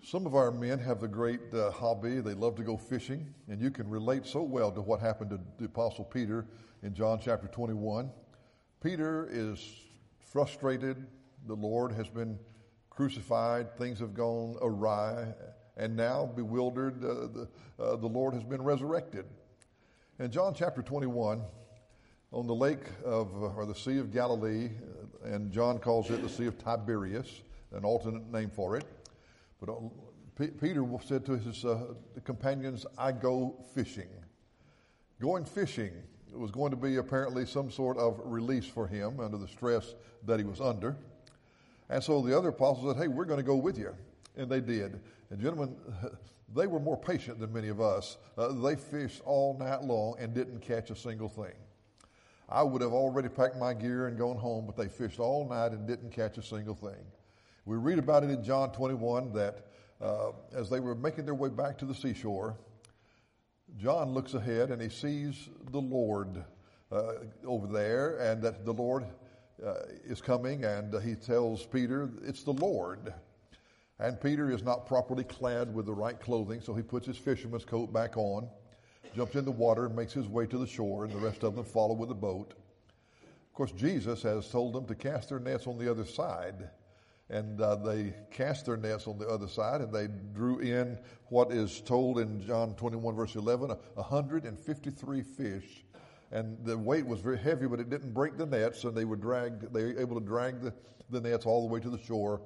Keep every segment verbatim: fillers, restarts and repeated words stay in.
Some of our men have the great uh, hobby. They love to go fishing, and you can relate so well to what happened to the Apostle Peter in John chapter twenty-one. Peter is frustrated. The Lord has been crucified. Things have gone awry, and now, bewildered, uh, the, uh, the Lord has been resurrected. In John chapter twenty-one, on the lake of, or the Sea of Galilee, and John calls it the Sea of Tiberias, an alternate name for it. But P- Peter said to his uh, companions, I go fishing. Going fishing was going to be apparently some sort of release for him under the stress that he was under. And so the other apostles said, hey, we're going to go with you. And they did. And gentlemen, they were more patient than many of us. Uh, they fished all night long and didn't catch a single thing. I would have already packed my gear and gone home, but they fished all night and didn't catch a single thing. We read about it in John twenty-one that uh, as they were making their way back to the seashore, John looks ahead and he sees the Lord uh, over there, and that the Lord uh, is coming, and uh, he tells Peter, it's the Lord. And Peter is not properly clad with the right clothing, so he puts his fisherman's coat back on, jumps in the water, makes his way to the shore, and the rest of them follow with the boat. Of course, Jesus has told them to cast their nets on the other side. And uh, they cast their nets on the other side, and they drew in what is told in John twenty-one, verse eleven, one hundred fifty-three fish. And the weight was very heavy, but it didn't break the nets, and they were dragged. They were able to drag the, the nets all the way to the shore.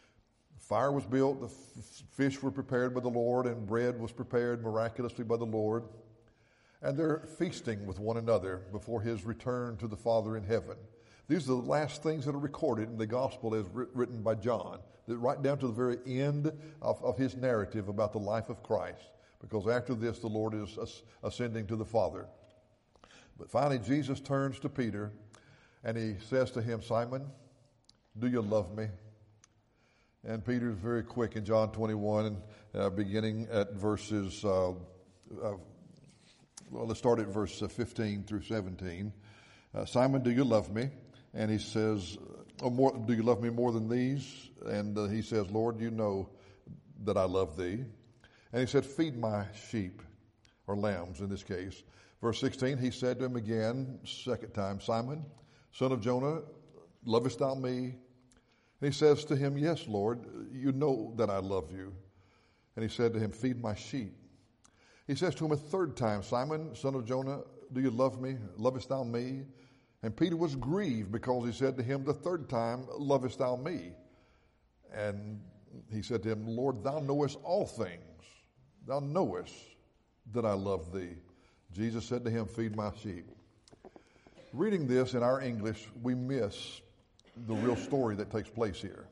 Fire was built, the f- fish were prepared by the Lord, and bread was prepared miraculously by the Lord. And they're feasting with one another before his return to the Father in heaven. These are the last things that are recorded in the gospel as written by John, that right down to the very end of, of his narrative about the life of Christ, because after this the Lord is ascending to the Father. But finally Jesus turns to Peter and he says to him, Simon, do you love me? And Peter is very quick in John twenty-one, uh, beginning at verses, uh, uh, well, let's start at verse fifteen through seventeen. Uh, Simon, do you love me? And he says, oh, more, do you love me more than these? And uh, he says, Lord, you know that I love thee. And he said, feed my sheep, or lambs in this case. Verse sixteen, he said to him again, second time, Simon, son of Jonah, lovest thou me? And he says to him, yes, Lord, you know that I love you. And he said to him, feed my sheep. He says to him a third time, Simon, son of Jonah, do you love me? Lovest thou me? And Peter was grieved because he said to him the third time, lovest thou me? And he said to him, Lord, thou knowest all things. Thou knowest that I love thee. Jesus said to him, feed my sheep. Reading this in our English, we miss the real story that takes place here.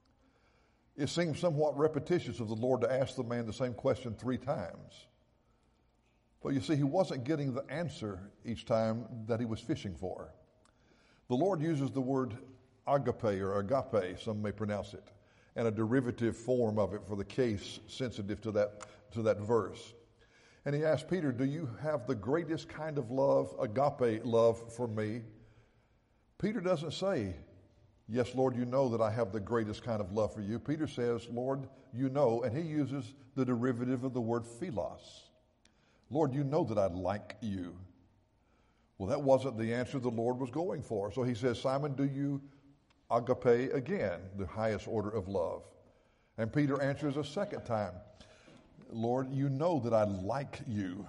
It seems somewhat repetitious of the Lord to ask the man the same question three times. But you see, he wasn't getting the answer each time that he was fishing for. The Lord uses the word agape or agape, some may pronounce it, and a derivative form of it for the case sensitive to that, to that verse. And he asked Peter, do you have the greatest kind of love, agape love for me? Peter doesn't say, yes, Lord, you know that I have the greatest kind of love for you. Peter says, Lord, you know, and he uses the derivative of the word philos. Lord, you know that I like you. Well, that wasn't the answer the Lord was going for. So he says, Simon, do you agape again, the highest order of love? And Peter answers a second time, Lord, you know that I like you.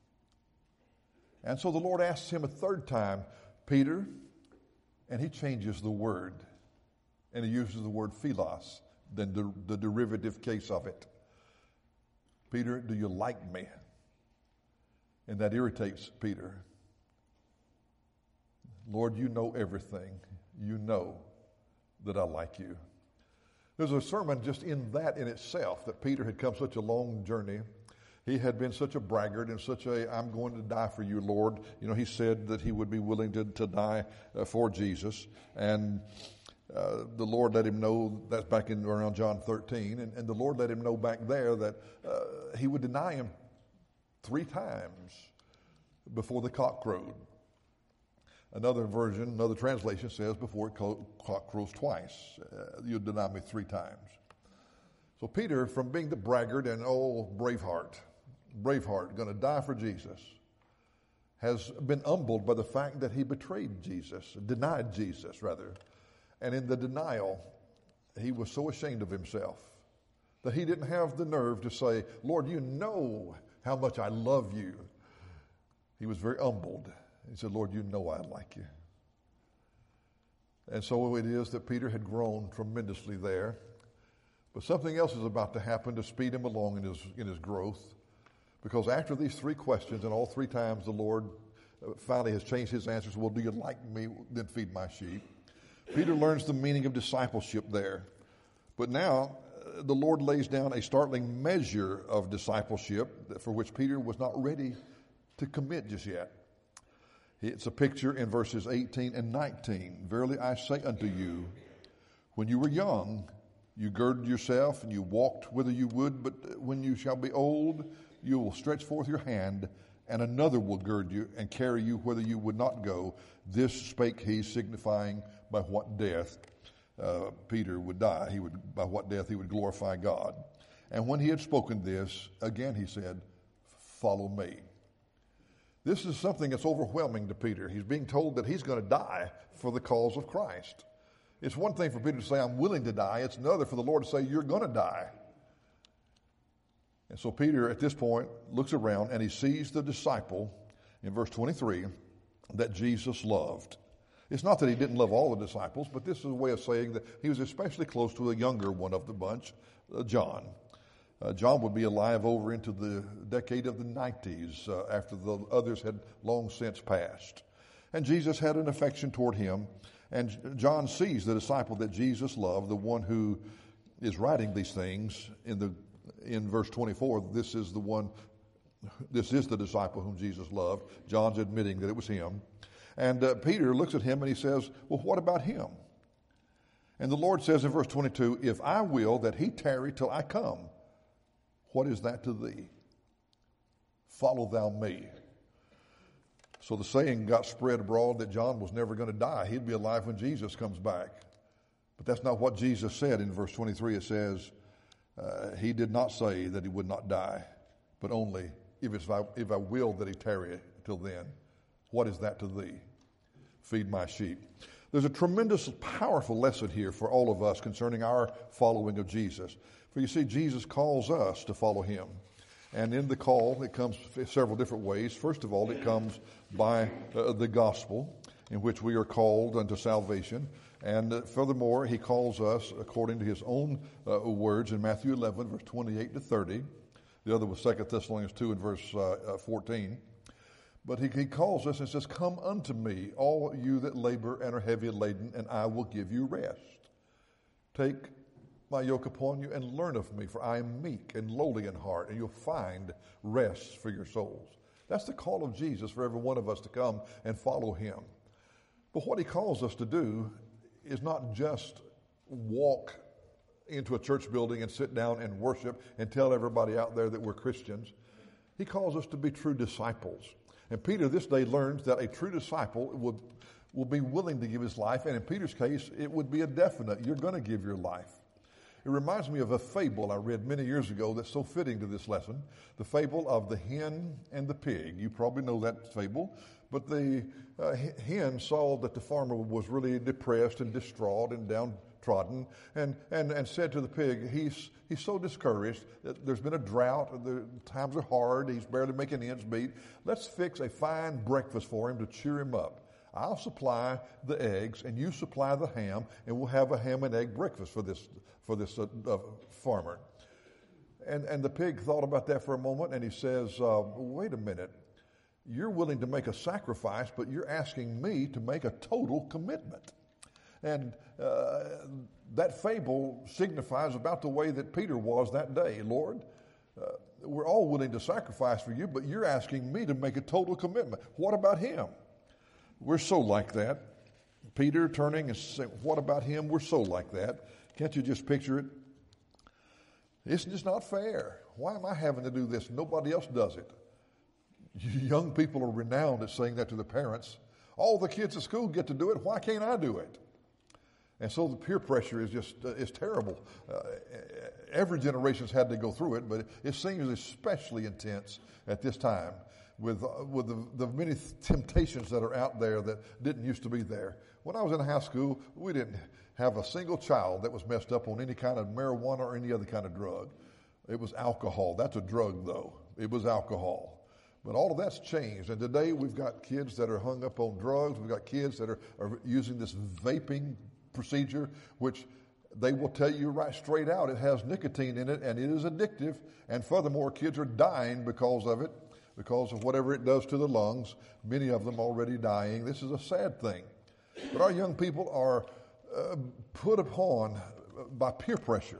And so the Lord asks him a third time, Peter, and he changes the word. And he uses the word philos, then the, the derivative case of it. Peter, do you like me? And that irritates Peter. Lord, you know everything. You know that I like you. There's a sermon just in that in itself, that Peter had come such a long journey. He had been such a braggart and such a, I'm going to die for you, Lord. You know, he said that he would be willing to, to die uh, for Jesus. And uh, the Lord let him know, that's back in around John thirteen, and, and the Lord let him know back there that uh, he would deny him three times before the cock crowed. Another version, another translation says, before it cock crows twice, uh, you'll deny me three times. So So Peter, from being the braggart and old Braveheart, Braveheart, going to die for Jesus, has been humbled by the fact that he betrayed Jesus, denied Jesus, rather. And in the denial, he was so ashamed of himself that he didn't have the nerve to say, Lord, you know how much I love you. He was very humbled. He said, Lord, you know I like you. And so it is that Peter had grown tremendously there. But something else is about to happen to speed him along in his, in his growth. Because after these three questions, and all three times the Lord finally has changed his answers, well, do you like me? Then feed my sheep. Peter learns the meaning of discipleship there. But now uh, the Lord lays down a startling measure of discipleship for which Peter was not ready to commit just yet. It's a picture in verses eighteen and nineteen. Verily I say unto you, when you were young, you girded yourself and you walked whither you would, but when you shall be old, you will stretch forth your hand, and another will gird you and carry you whither you would not go. This spake he, signifying by what death uh, Peter would die. He would, by what death he would glorify God. And when he had spoken this, again he said, follow me. This is something that's overwhelming to Peter. He's being told that he's going to die for the cause of Christ. It's one thing for Peter to say, I'm willing to die. It's another for the Lord to say, you're going to die. And so Peter, at this point, looks around and he sees the disciple, in verse twenty-three, that Jesus loved. It's not that he didn't love all the disciples, but this is a way of saying that he was especially close to the younger one of the bunch, uh, John. Uh, John would be alive over into the decade of the nineties uh, after the others had long since passed. And Jesus had an affection toward him. And John sees the disciple that Jesus loved, the one who is writing these things in the in verse twenty-four. This is the one, this is the disciple whom Jesus loved. John's admitting that it was him. And uh, Peter looks at him and he says, well, what about him? And the Lord says in verse twenty-two, if I will that he tarry till I come, what is that to thee? Follow thou me. So the saying got spread abroad that John was never going to die. He'd be alive when Jesus comes back. But that's not what Jesus said in verse twenty-three. It says, uh, he did not say that he would not die, but only if, it's, if I will that he tarry till then. What is that to thee? Feed my sheep. There's a tremendous, powerful lesson here for all of us concerning our following of Jesus. For you see, Jesus calls us to follow him. And in the call, it comes several different ways. First of all, it comes by uh, the gospel, in which we are called unto salvation. And uh, furthermore, he calls us according to his own uh, words in Matthew eleven, verse twenty-eight to thirty. The other was Second Thessalonians two and verse uh, fourteen. But he, he calls us and says, come unto me, all you that labor and are heavy laden, and I will give you rest. Take my yoke upon you and learn of me, for I am meek and lowly in heart, and you'll find rest for your souls. That's the call of Jesus for every one of us to come and follow him. But what he calls us to do is not just walk into a church building and sit down and worship and tell everybody out there that we're Christians. He calls us to be true disciples. And Peter this day learns that a true disciple will, will be willing to give his life, and in Peter's case, it would be a definite, you're going to give your life. It reminds me of a fable I read many years ago that's so fitting to this lesson, the fable of the hen and the pig. You probably know that fable, but the uh, hen saw that the farmer was really depressed and distraught and downtrodden, and, and, and said to the pig, he's, he's so discouraged, that there's been a drought, the times are hard, he's barely making ends meet. Let's fix a fine breakfast for him to cheer him up. I'll supply the eggs, and you supply the ham, and we'll have a ham and egg breakfast for this for this uh, uh, farmer. And and the pig thought about that for a moment, and he says, uh, wait a minute. You're willing to make a sacrifice, but you're asking me to make a total commitment. And uh, that fable signifies about the way that Peter was that day. Lord, uh, we're all willing to sacrifice for you, but you're asking me to make a total commitment. What about him? We're so like that. Peter turning and saying, what about him? We're so like that. Can't you just picture it? It's just not fair. Why am I having to do this? Nobody else does it. You young people are renowned at saying that to the parents. All the kids at school get to do it. Why can't I do it? And so the peer pressure is just, uh, is terrible. Uh, every generation's had to go through it, but it, it seems especially intense at this time with, uh, with the, the many temptations that are out there that didn't used to be there. When I was in high school, we didn't have a single child that was messed up on any kind of marijuana or any other kind of drug. It was alcohol. That's a drug, though. It was alcohol. But all of that's changed. And today we've got kids that are hung up on drugs. We've got kids that are, are using this vaping procedure, which they will tell you right straight out it has nicotine in it and it is addictive. And furthermore, kids are dying because of it, because of whatever it does to the lungs. Many of them already dying. This is a sad thing. But our young people are uh, put upon by peer pressure.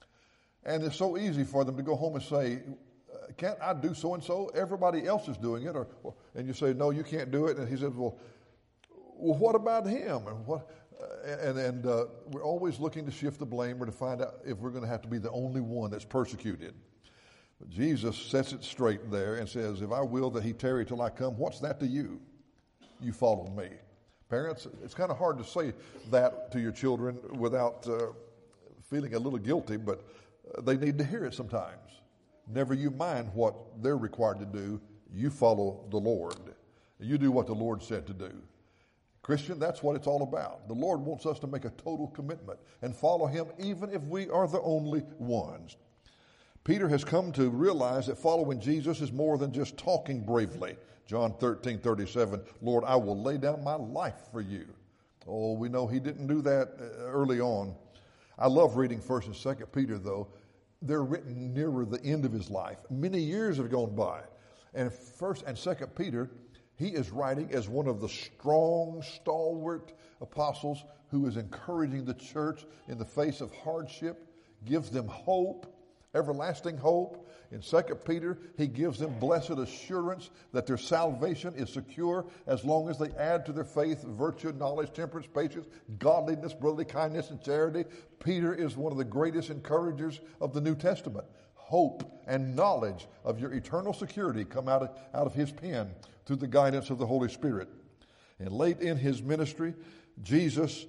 And it's so easy for them to go home and say, can't I do so-and-so? Everybody else is doing it. Or, or, and you say, no, you can't do it. And he says, well, well what about him? And what? Uh, and and uh, we're always looking to shift the blame or to find out if we're going to have to be the only one that's persecuted. But Jesus sets it straight there and says, if I will that he tarry till I come, what's that to you? You follow me. Parents, it's kind of hard to say that to your children without uh, feeling a little guilty, but they need to hear it sometimes. Never you mind what they're required to do. You follow the Lord. You do what the Lord said to do. Christian, that's what it's all about. The Lord wants us to make a total commitment and follow him even if we are the only ones. Peter has come to realize that following Jesus is more than just talking bravely. John thirteen thirty-seven, Lord, I will lay down my life for you. Oh, we know he didn't do that early on. I love reading First and Second Peter, though. They're written nearer the end of his life. Many years have gone by. And First and Second Peter, he is writing as one of the strong, stalwart apostles who is encouraging the church in the face of hardship, gives them hope, everlasting hope. In Second Peter, he gives them blessed assurance that their salvation is secure as long as they add to their faith virtue, knowledge, temperance, patience, godliness, brotherly kindness, and charity. Peter is one of the greatest encouragers of the New Testament. Hope and knowledge of your eternal security come out of, out of his pen through the guidance of the Holy Spirit. And late in his ministry, Jesus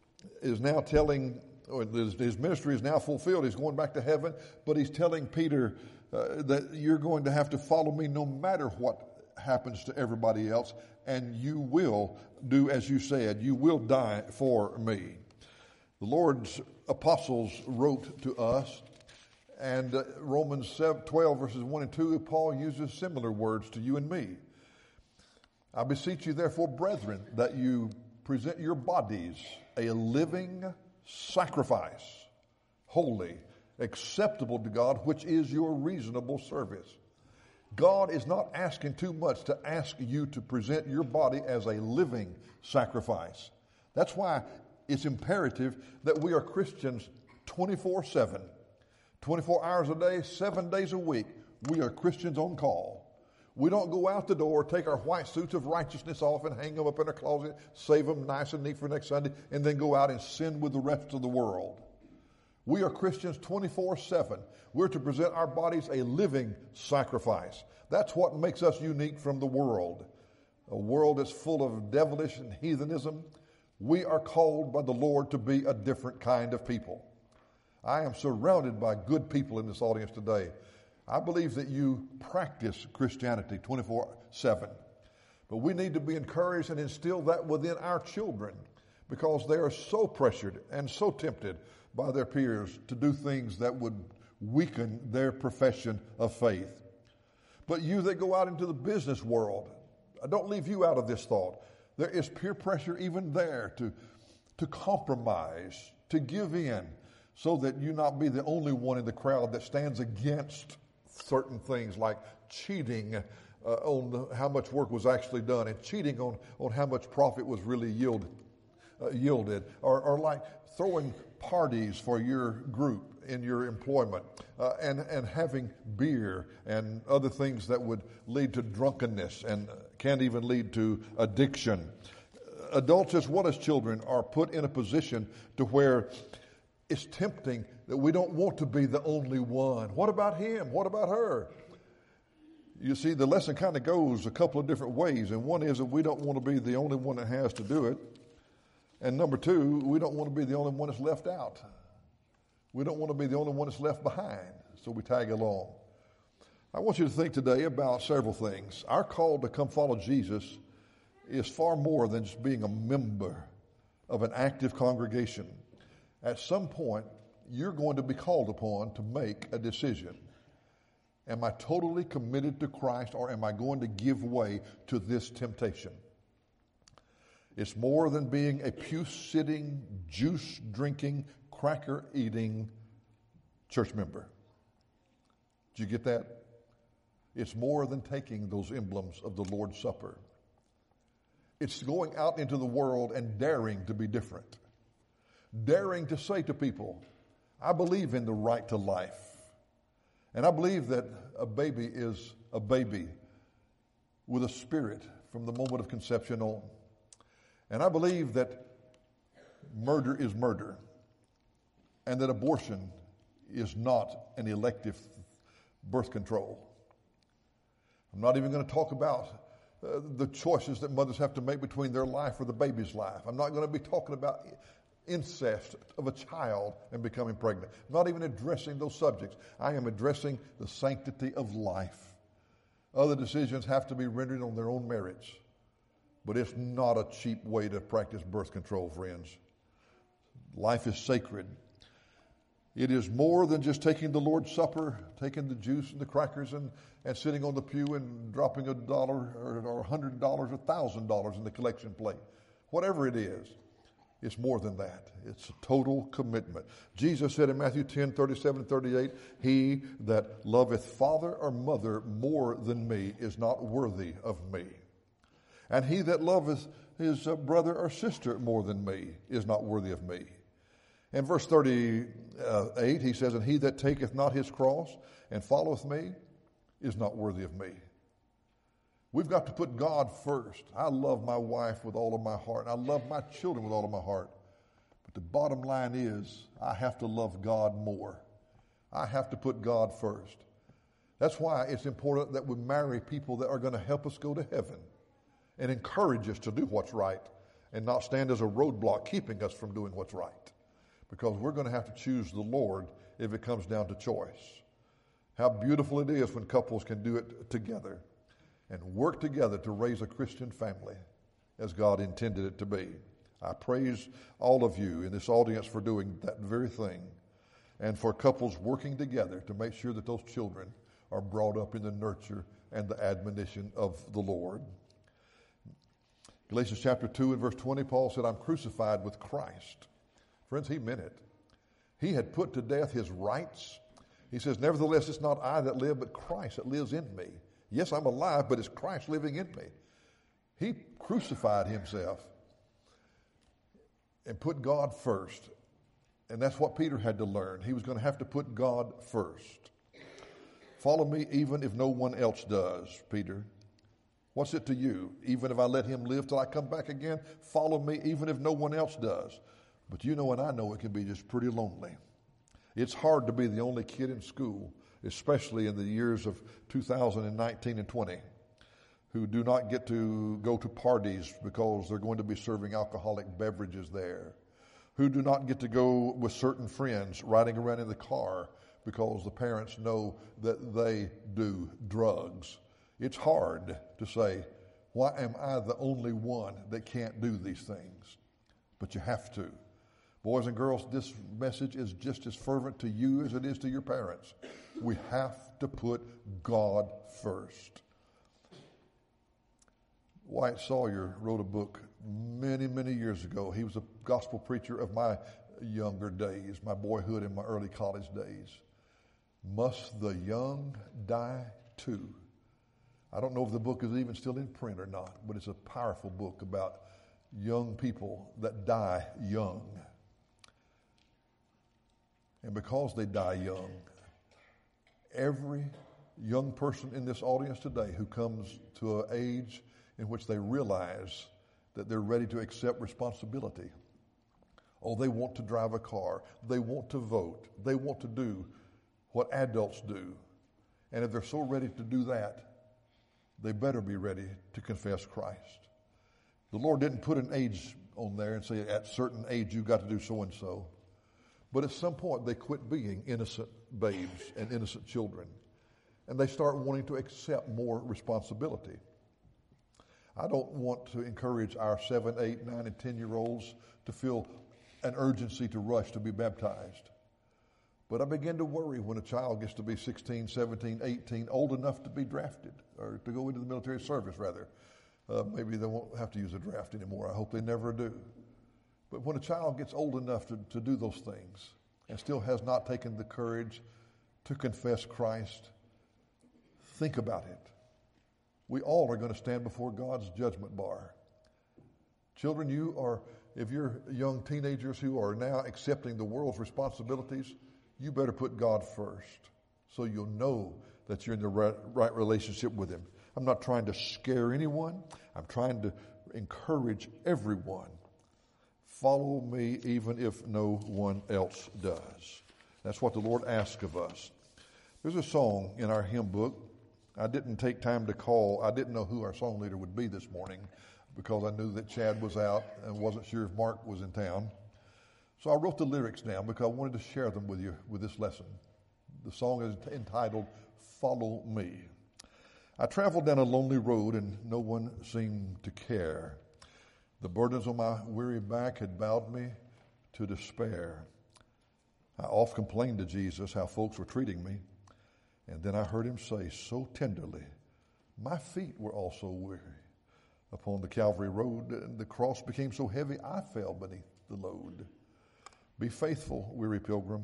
is now telling, or his ministry is now fulfilled. He's going back to heaven, but he's telling Peter uh, that you're going to have to follow me no matter what happens to everybody else, and you will do as you said. You will die for me. The Lord's apostles wrote to us, and uh, Romans twelve verses one and two, Paul uses similar words to you and me. I beseech you therefore, brethren, that you present your bodies a living sacrifice, holy, acceptable to God, which is your reasonable service. God is not asking too much to ask you to present your body as a living sacrifice. That's why it's imperative that we are Christians twenty-four seven. twenty-four hours a day, seven days a week. We are Christians on call. We don't go out the door, take our white suits of righteousness off and hang them up in our closet, save them nice and neat for next Sunday, and then go out and sin with the rest of the world. We are Christians twenty-four seven. We're to present our bodies a living sacrifice. That's what makes us unique from the world. A world that's full of devilish and heathenism. We are called by the Lord to be a different kind of people. I am surrounded by good people in this audience today. I believe that you practice Christianity twenty-four seven. But we need to be encouraged and instill that within our children because they are so pressured and so tempted by their peers to do things that would weaken their profession of faith. But you that go out into the business world, I don't leave you out of this thought. There is peer pressure even there to, to compromise, to give in, so that you not be the only one in the crowd that stands against certain things like cheating uh, on the, how much work was actually done and cheating on, on how much profit was really yield, uh, yielded, or, or like throwing parties for your group in your employment uh, and, and having beer and other things that would lead to drunkenness and can even lead to addiction. Adults as well as children are put in a position to where it's tempting that we don't want to be the only one. What about him? What about her? You see, the lesson kind of goes a couple of different ways. And one is that we don't want to be the only one that has to do it. And number two, we don't want to be the only one that's left out. We don't want to be the only one that's left behind, so we tag along. I want you to think today about several things. Our call to come follow Jesus is far more than just being a member of an active congregation. At some point, you're going to be called upon to make a decision. Am I totally committed to Christ, or am I going to give way to this temptation? It's more than being a pew-sitting, juice-drinking, cracker-eating church member. Did you get that? It's more than taking those emblems of the Lord's Supper. It's going out into the world and daring to be different. Daring to say to people, I believe in the right to life. And I believe that a baby is a baby with a spirit from the moment of conception on. And I believe that murder is murder, and that abortion is not an elective birth control. I'm not even going to talk about uh, the choices that mothers have to make between their life or the baby's life. I'm not going to be talking about incest of a child and becoming pregnant. I'm not even addressing those subjects. I am addressing the sanctity of life. Other decisions have to be rendered on their own merits. But it's not a cheap way to practice birth control, friends. Life is sacred. It is more than just taking the Lord's Supper, taking the juice and the crackers and, and sitting on the pew and dropping a dollar or, or a hundred dollars or a thousand dollars in the collection plate. Whatever it is, it's more than that. It's a total commitment. Jesus said in Matthew ten, thirty-seven, thirty-eight, he that loveth father or mother more than me is not worthy of me. And he that loveth his brother or sister more than me is not worthy of me. In verse thirty-eight, he says, and he that taketh not his cross and followeth me is not worthy of me. We've got to put God first. I love my wife with all of my heart. I love my children with all of my heart. But the bottom line is, I have to love God more. I have to put God first. That's why it's important that we marry people that are going to help us go to heaven and encourage us to do what's right and not stand as a roadblock keeping us from doing what's right. Because we're going to have to choose the Lord if it comes down to choice. How beautiful it is when couples can do it together and work together to raise a Christian family as God intended it to be. I praise all of you in this audience for doing that very thing, and for couples working together to make sure that those children are brought up in the nurture and the admonition of the Lord. Galatians chapter two and verse twenty, Paul said, I'm crucified with Christ. Friends, he meant it. He had put to death his rights. He says, nevertheless, it's not I that live, but Christ that lives in me. Yes, I'm alive, but it's Christ living in me. He crucified himself and put God first. And that's what Peter had to learn. He was going to have to put God first. Follow me even if no one else does, Peter. What's it to you? Even if I let him live till I come back again, follow me even if no one else does. But you know, and I know it can be just pretty lonely. It's hard to be the only kid in school, especially in the years of two thousand nineteen and twenty, who do not get to go to parties because they're going to be serving alcoholic beverages there, who do not get to go with certain friends riding around in the car because the parents know that they do drugs. It's hard to say, why am I the only one that can't do these things? But you have to. Boys and girls, this message is just as fervent to you as it is to your parents. We have to put God first. Wyatt Sawyer wrote a book many, many years ago. He was a gospel preacher of my younger days, my boyhood and my early college days. Must the young die too? I don't know if the book is even still in print or not, but it's a powerful book about young people that die young. And because they die young, every young person in this audience today who comes to an age in which they realize that they're ready to accept responsibility. Oh, they want to drive a car. They want to vote. They want to do what adults do. And if they're so ready to do that, they better be ready to confess Christ. The Lord didn't put an age on there and say at certain age you got to do so and so. But at some point they quit being innocent babes and innocent children, and they start wanting to accept more responsibility. I don't want to encourage our seven, eight, nine, and ten-year-olds to feel an urgency to rush to be baptized. But I begin to worry when a child gets to be sixteen, seventeen, eighteen, old enough to be drafted, or to go into the military service, rather. Uh, maybe they won't have to use a draft anymore. I hope they never do. But when a child gets old enough to, to do those things and still has not taken the courage to confess Christ, think about it. We all are going to stand before God's judgment bar. Children, you are, if you're young teenagers who are now accepting the world's responsibilities, you better put God first so you'll know that you're in the right, right relationship with Him. I'm not trying to scare anyone. I'm trying to encourage everyone. Follow me even if no one else does. That's what the Lord asks of us. There's a song in our hymn book. I didn't take time to call. I didn't know who our song leader would be this morning because I knew that Chad was out and wasn't sure if Mark was in town. So I wrote the lyrics down because I wanted to share them with you with this lesson. The song is entitled, Follow Me. I traveled down a lonely road and no one seemed to care. The burdens on my weary back had bowed me to despair. I oft complained to Jesus how folks were treating me, and then I heard Him say so tenderly, my feet were also weary. Upon the Calvary road, the cross became so heavy I fell beneath the load. Be faithful, weary pilgrim.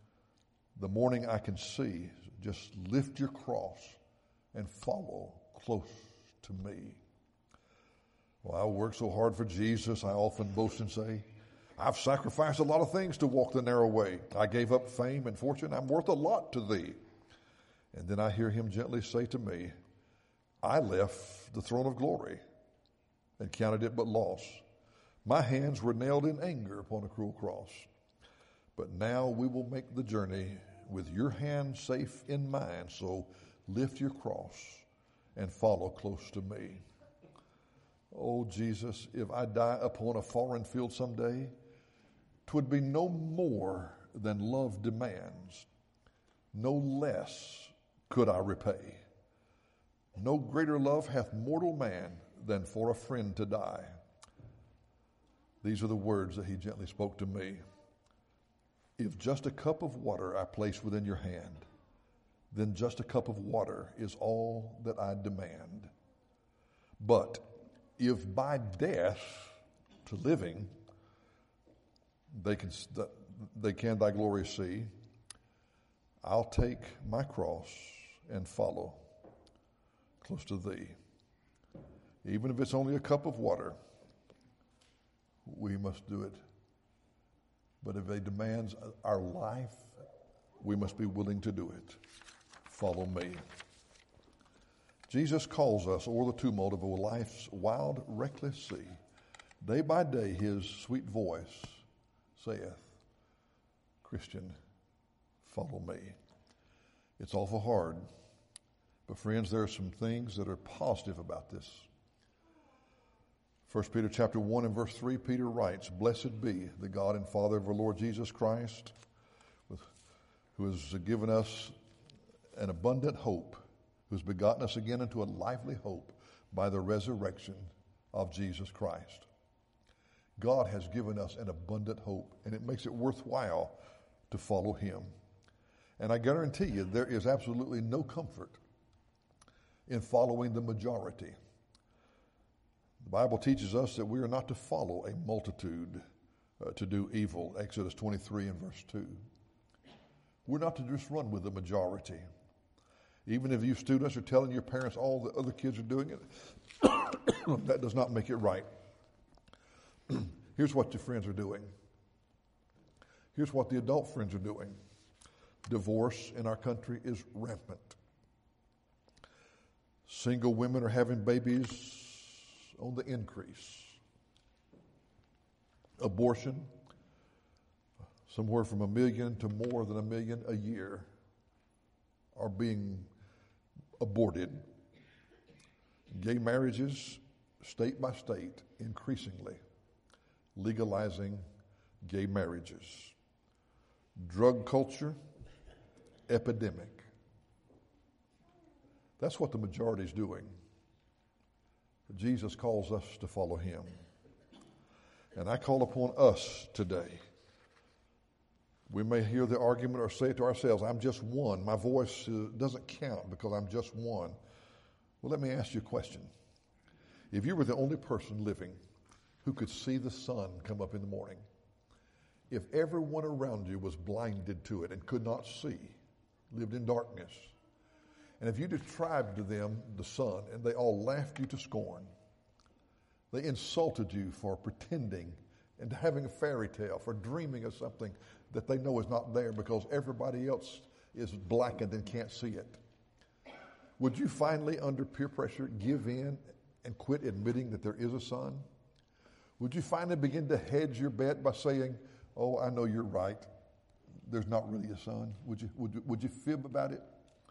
The morning I can see, just lift your cross and follow close to me. Well, I worked so hard for Jesus, I often boast and say, I've sacrificed a lot of things to walk the narrow way. I gave up fame and fortune. I'm worth a lot to thee. And then I hear Him gently say to me, I left the throne of glory and counted it but loss. My hands were nailed in anger upon a cruel cross. But now we will make the journey with your hand safe in mine. So lift your cross and follow close to me. Oh, Jesus, if I die upon a foreign field someday, 'twould be no more than love demands. No less could I repay. No greater love hath mortal man than for a friend to die. These are the words that He gently spoke to me. If just a cup of water I place within your hand, then just a cup of water is all that I demand. But if by death to living they can they can thy glory see, I'll take my cross and follow close to thee. Even if it's only a cup of water, we must do it. But if it demands our life, we must be willing to do it. Follow me. Jesus calls us o'er the tumult of life's wild, reckless sea. Day by day His sweet voice saith, Christian, follow me. It's awful hard. But friends, there are some things that are positive about this. First Peter chapter one and verse three, Peter writes, Blessed be the God and Father of our Lord Jesus Christ, who has given us an abundant hope, who has begotten us again into a lively hope by the resurrection of Jesus Christ. God has given us an abundant hope, and it makes it worthwhile to follow Him. And I guarantee you, there is absolutely no comfort in following the majority. The Bible teaches us that we are not to follow a multitude uh, to do evil, Exodus twenty-three and verse two. We're not to just run with the majority. Even if you students are telling your parents all the other kids are doing it, that does not make it right. Here's what your friends are doing. Here's what the adult friends are doing. Divorce in our country is rampant. Single women are having babies on the increase. Abortion, somewhere from a million to more than a million a year, are being aborted. Gay marriages, state by state, increasingly. legalizing gay marriages. Drug culture, epidemic. That's what the majority is doing. But Jesus calls us to follow him. And I call upon us today. We may hear the argument or say it to ourselves, I'm just one. My voice uh, doesn't count because I'm just one. Well, let me ask you a question. If you were the only person living who could see the sun come up in the morning, if everyone around you was blinded to it and could not see, lived in darkness, and if you described to them the sun and they all laughed you to scorn, they insulted you for pretending and having a fairy tale, for dreaming of something that they know is not there because everybody else is blackened and can't see it, would you finally, under peer pressure, give in and quit admitting that there is a sun? Would you finally begin to hedge your bet by saying, oh, I know you're right, there's not really a sun? Would you, would you, would you fib about it?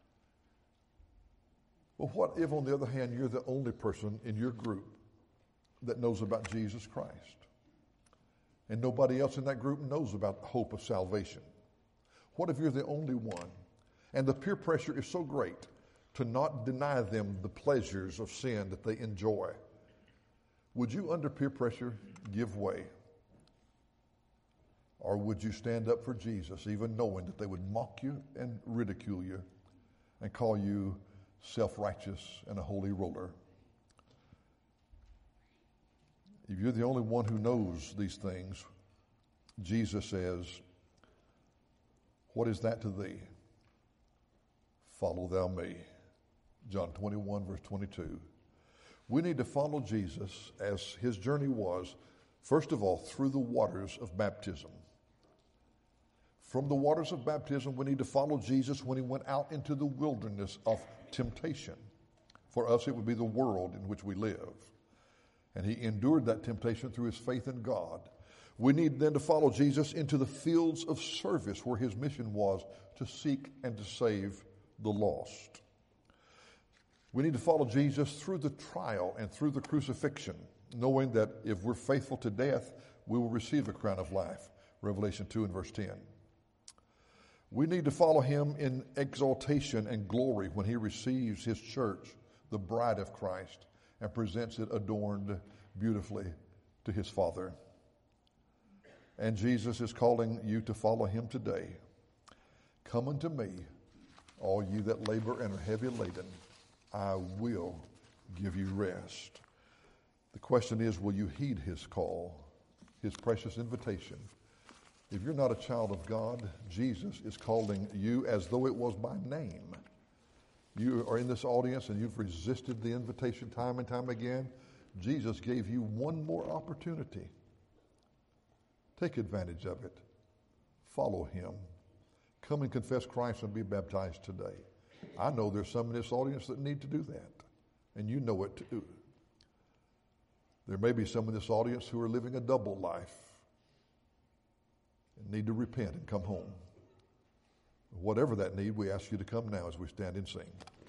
Well, what if, on the other hand, you're the only person in your group that knows about Jesus Christ? And nobody else in that group knows about the hope of salvation. What if you're the only one? And the peer pressure is so great to not deny them the pleasures of sin that they enjoy. Would you, under peer pressure, give way? Or would you stand up for Jesus, even knowing that they would mock you and ridicule you and call you self-righteous and a holy roller? If you're the only one who knows these things, Jesus says, what is that to thee? Follow thou me. John twenty-one, verse twenty-two. We need to follow Jesus as his journey was, first of all, through the waters of baptism. From the waters of baptism, we need to follow Jesus when he went out into the wilderness of temptation. For us, it would be the world in which we live. And he endured that temptation through his faith in God. We need then to follow Jesus into the fields of service where his mission was to seek and to save the lost. We need to follow Jesus through the trial and through the crucifixion, knowing that if we're faithful to death, we will receive a crown of life. Revelation two and verse ten. We need to follow him in exaltation and glory when he receives his church, the bride of Christ, and presents it adorned beautifully to his Father. And Jesus is calling you to follow him today. Come unto me, all you that labor and are heavy laden. I will give you rest. The question is, will you heed his call, his precious invitation? If you're not a child of God, Jesus is calling you as though it was by name. You are in this audience and you've resisted the invitation time and time again. Jesus gave you one more opportunity. Take advantage of it. Follow him. Come and confess Christ and be baptized today. I know there's some in this audience that need to do that, and you know it too. There may be some in this audience who are living a double life and need to repent and come home. Whatever that need, we ask you to come now as we stand and sing.